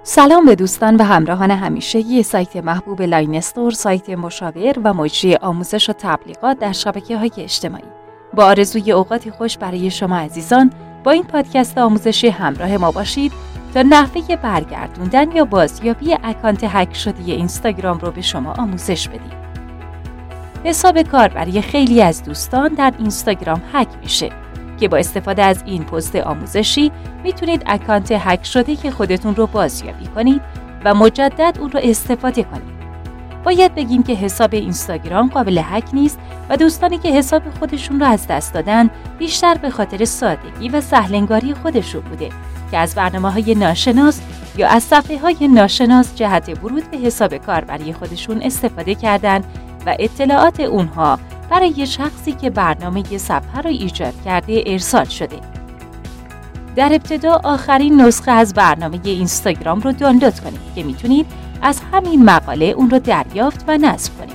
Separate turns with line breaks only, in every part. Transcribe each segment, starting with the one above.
سلام به دوستان و همراهان همیشگی سایت محبوب لاین استور، سایت مشاور و مجری آموزش و تبلیغات در شبکه‌های اجتماعی. با آرزوی اوقاتی خوش برای شما عزیزان، با این پادکست آموزشی همراه ما باشید تا نحوه برگردوندن یا بازیابی اکانت هک شده اینستاگرام رو به شما آموزش بدیم. حساب کاربری خیلی از دوستان در اینستاگرام هک میشه که با استفاده از این پست آموزشی میتونید اکانت هک شده که خودتون رو بازیابی کنید و مجدد اون رو استفاده کنید. باید بگیم که حساب اینستاگرام قابل هک نیست و دوستانی که حساب خودشون رو از دست دادن بیشتر به خاطر سادگی و سهل‌انگاری خودشون بوده که از برنامه‌های ناشناس یا از صفحه‌های ناشناس جهت ورود به حساب کاربری خودشون استفاده کردن و اطلاعات اونها برای شخصی که برنامه صفحه را ایجاد کرده ارسال شده. در ابتدا آخرین نسخه از برنامه اینستاگرام رو دانلود کنید که میتونید از همین مقاله اون رو دریافت و نصب کنید.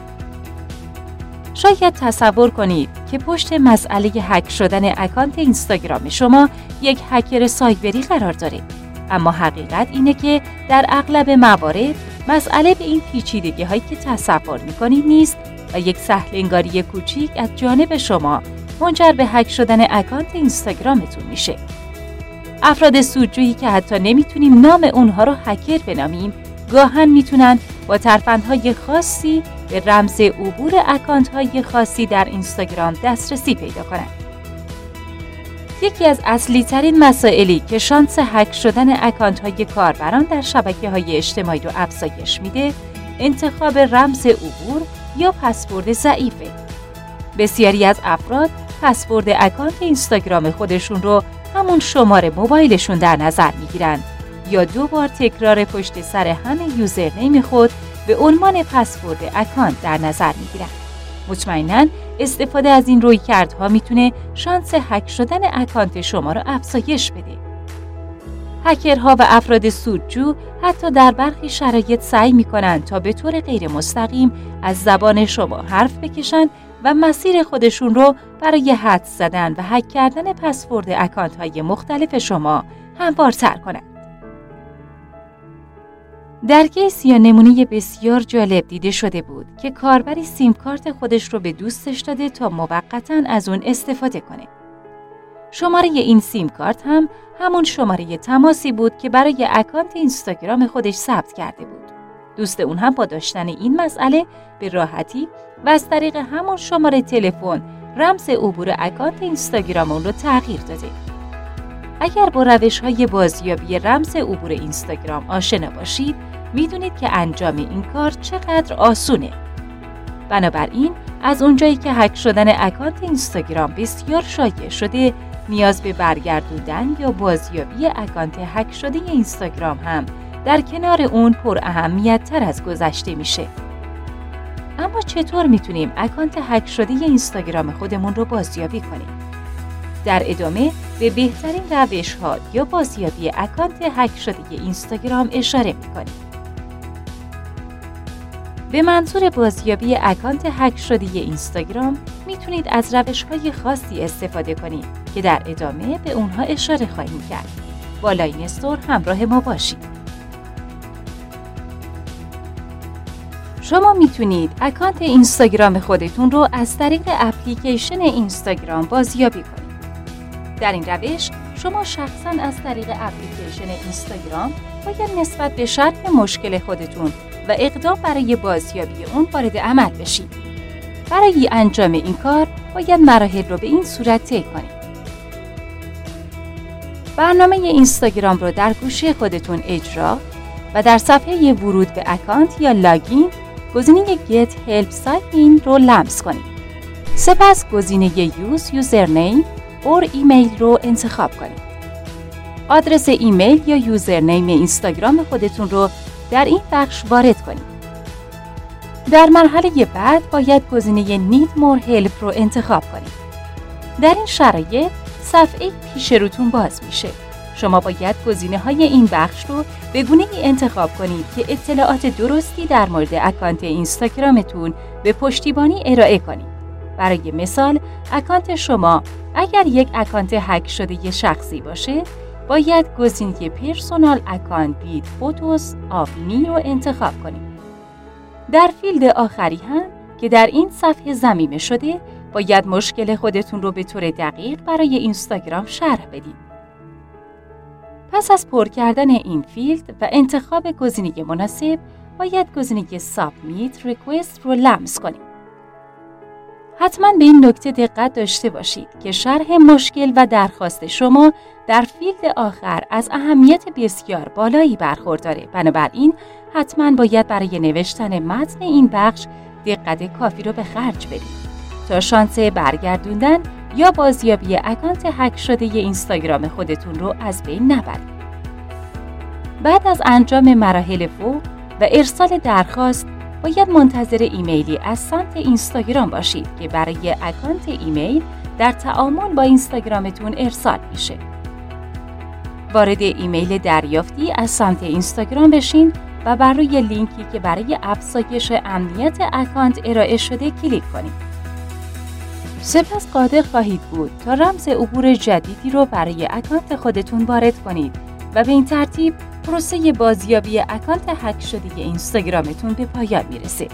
شاید تصور کنید که پشت مسئله هک شدن اکانت اینستاگرام شما یک هکر سایبری قرار داره، اما حقیقت اینه که در اغلب موارد مسئله به این پیچیدگی هایی که تصور میکنید نیست و یک سهل‌انگاری کوچیک از جانب شما منجر به هک شدن اکانت اینستاگرامتون میشه. افراد سودجویی که حتی نمیتونیم نام اونها رو هکر بنامیم، گاهن میتونن با ترفندهای خاصی به رمز عبور اکانت‌های خاصی در اینستاگرام دسترسی پیدا کنند. یکی از اصلی ترین مسائلی که شانس هک شدن اکانت‌های کاربران در شبکه‌های اجتماعی رو افزایش میده، انتخاب رمز عبور یا پسورد ضعیفه. بسیاری از افراد پسورد اکانت اینستاگرام خودشون رو همون شماره موبایلشون در نظر میگیرن یا 2 بار تکرار پشت سر همه یوزرنیم خود به عنوان پسورد اکانت در نظر میگیرن. مطمئناً استفاده از این رویکردها میتونه شانس هک شدن اکانت شما رو افزایش بده. هکرها و افراد سودجو حتی در برخی شرایط سعی میکنن تا به طور غیر مستقیم از زبان شما حرف بکشن و مسیر خودشون رو برای حدس زدن و هک کردن پسورد اکانت‌های مختلف شما هموارتر کنند. در کیس یا نمونه بسیار جالب دیده شده بود که کاربری سیم کارت خودش رو به دوستش داده تا موقتاً از اون استفاده کنه. شماره این سیم کارت هم همون شماره تماسی بود که برای اکانت اینستاگرام خودش ثبت کرده بود. دوست اون هم با داشتن این مسئله به راحتی و از طریق همون شماره تلفن رمز عبور اکانت اینستاگرام اون رو تغییر داده. اگر با روش‌های بازیابی رمز عبور اینستاگرام آشنا باشید، میدونید که انجام این کار چقدر آسونه. بنابراین از اونجایی که هک شدن اکانت اینستاگرام بسیار شایع شده، نیاز به برگردوندن یا بازیابی اکانت هک شده اینستاگرام هم در کنار اون پر اهمیت تر از گذشته میشه. اما چطور میتونیم اکانت هک شده اینستاگرام خودمون رو بازیابی کنیم؟ در ادامه به بهترین روش‌ها یا بازیابی اکانت هک شده اینستاگرام اشاره میکنیم. به منظور بازیابی اکانت هک شده اینستاگرام میتونید از روش‌های خاصی استفاده کنید که در ادامه به اونها اشاره خواهیم کرد. با لاین استور همراه ما باشید. شما میتونید اکانت اینستاگرام خودتون رو از طریق اپلیکیشن اینستاگرام بازیابی کنید. در این روش شما شخصاً از طریق اپلیکیشن اینستاگرام باید نسبت به شرح مشکل خودتون و اقدام برای بازیابی اون وارد عمل بشید. برای انجام این کار باید مراحل رو به این صورت طی کنید. برنامه اینستاگرام رو در گوشی خودتون اجرا و در صفحه ورود به اکانت یا لاگین گزینه Get Help Sign In رو لمس کنید. سپس گزینه یوزرنیم اور ایمیل رو انتخاب کنید. آدرس ایمیل یا یوزرنیم اینستاگرام خودتون رو در این بخش وارد کنید. در مرحله بعد باید گزینه Need More Help رو انتخاب کنید. در این شرایط صفحه پیش روتون باز میشه. شما باید گزینه‌های این بخش رو به گونه‌ای انتخاب کنید که اطلاعات درستی در مورد اکانت اینستاگرامتون به پشتیبانی ارائه کنید. برای مثال، اکانت شما اگر یک اکانت هک شده شخصی باشه، باید گزینه پرسونال اکانت ویت فوتوز آف می رو انتخاب کنید. در فیلد آخری هم که در این صفحه ضمیمه شده، باید مشکل خودتون رو به طور دقیق برای اینستاگرام شرح بدید. پس از پر کردن این فیلد و انتخاب گزینه مناسب، باید گزینه سابمیت ریکوست رو لمس کنید. حتما به این نکته دقت داشته باشید که شرح مشکل و درخواست شما در فیلد آخر از اهمیت بسیار بالایی برخورداره. بنابراین حتما باید برای نوشتن متن این بخش دقت کافی رو به خرج بدید تا شانس برگردوندن یا بازیابی اکانت هک شده ی اینستاگرام خودتون رو از بین نبرید. بعد از انجام مراحل فوق و ارسال درخواست، باید منتظر ایمیلی از سمت اینستاگرام باشید که برای اکانت ایمیل در تعامل با اینستاگرامتون ارسال میشه. وارد ایمیل دریافتی از سمت اینستاگرام بشین و بر روی لینکی که برای افزایش امنیت اکانت ارائه شده کلیک کنید. سپس قادر خواهید بود تا رمز عبور جدیدی رو برای اکانت خودتون وارد کنید و به این ترتیب پروسه بازیابی اکانت هک شده اینستاگرامتون به پایان میرسه.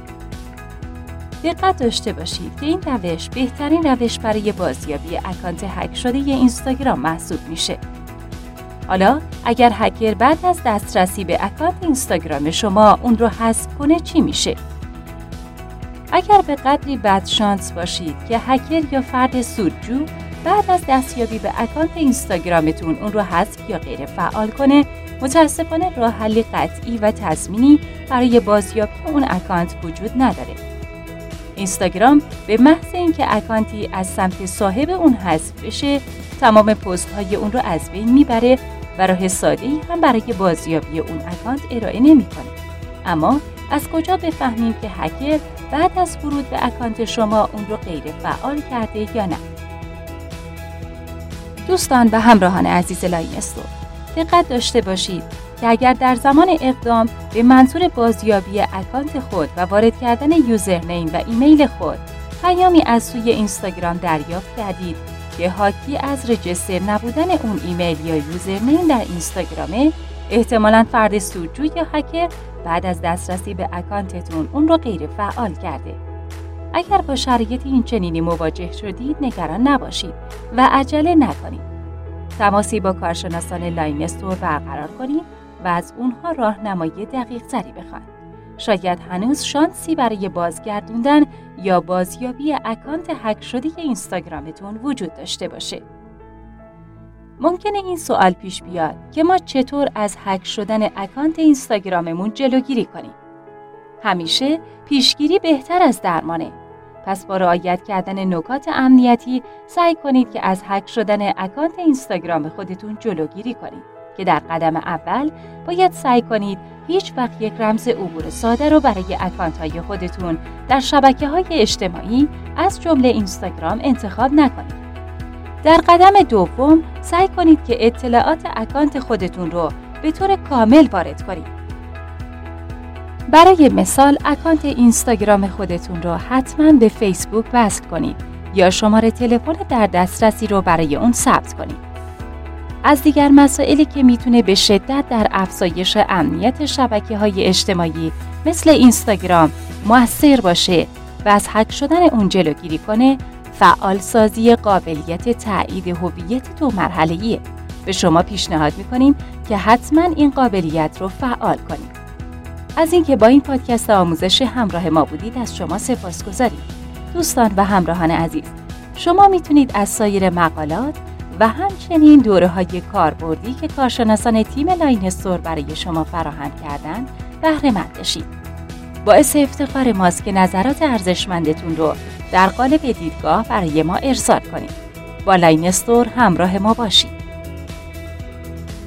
دقت داشته باشید که این روش بهترین روش برای بازیابی اکانت هک شده اینستاگرام محسوب میشه. حالا اگر هکر بعد از دسترسی به اکانت اینستاگرام شما اون رو حذف کنه چی میشه؟ اگر به قدری بد شانس باشید که هکر یا فرد سودجو بعد از دستیابی به اکانت اینستاگرامتون اون رو حذف یا غیر فعال کنه، متاسفانه راه حل قطعی و تضمینی برای بازیابی اون اکانت وجود نداره. اینستاگرام به محض اینکه اکانتی از سمت صاحب اون حذف بشه، تمام پست های اون رو از بین میبره و راه ساده‌ای هم برای بازیابی اون اکانت ارائه نمیکنه. اما از کجا بفهمیم که هکر بعد از ورود به اکانت شما اون رو غیر فعال کرده یا نه؟ دوستان و همراهان عزیز لاین استور، دقت داشته باشید که اگر در زمان اقدام به منظور بازیابی اکانت خود و وارد کردن یوزرنیم و ایمیل خود پیامی از سوی اینستاگرام دریافت کردید که حاکی از رجیستر نبودن اون ایمیل یا یوزرنیم در اینستاگرامه، احتمالاً فرد سودجو یا هکر بعد از دسترسی به اکانتتون اون رو غیر فعال کرده. اگر با شرایط این چنینی مواجه شدید نگران نباشید و عجله نکنید. تماسی با کارشناسان لاین استور برقرار کنید و از اونها راهنمایی دقیق تری بخواید. شاید هنوز شانسی برای بازگردوندن یا بازیابی اکانت هک شده اینستاگرامتون وجود داشته باشه. ممکنه این سوال پیش بیاد که ما چطور از هک شدن اکانت اینستاگراممون جلوگیری کنیم؟ همیشه پیشگیری بهتر از درمانه. پس با رعایت کردن نکات امنیتی سعی کنید که از هک شدن اکانت اینستاگرام خودتون جلوگیری کنید که در قدم اول باید سعی کنید هیچ وقت یک رمز عبور ساده رو برای اکانت‌های خودتون در شبکه‌های اجتماعی از جمله اینستاگرام انتخاب نکنید. در قدم دوم سعی کنید که اطلاعات اکانت خودتون رو به طور کامل وارد کنید. برای مثال اکانت اینستاگرام خودتون رو حتما به فیسبوک وصل کنید یا شماره تلفن در دسترسی رو برای اون ثبت کنید. از دیگر مسائلی که میتونه به شدت در افزایش امنیت شبکه‌های اجتماعی مثل اینستاگرام مؤثر باشه و از هک شدن اون جلوگیری کنه، فعالسازی قابلیت تایید هویت 2 مرحله‌ایه. به شما پیشنهاد می‌کنیم که حتما این قابلیت رو فعال کنید. از اینکه با این پادکست آموزش همراه ما بودید از شما سپاسگزاریم. دوستان و همراهان عزیز، شما میتونید از سایر مقالات و همچنین دوره‌های کاربردی که کارشناسان تیم لاین استور برای شما فراهم کردن بهره مند بشید. باعث افتخار ماست که نظرات ارزشمندتون رو در قالب دیدگاه برای ما ارسال کنید. با لاین استور همراه ما باشید.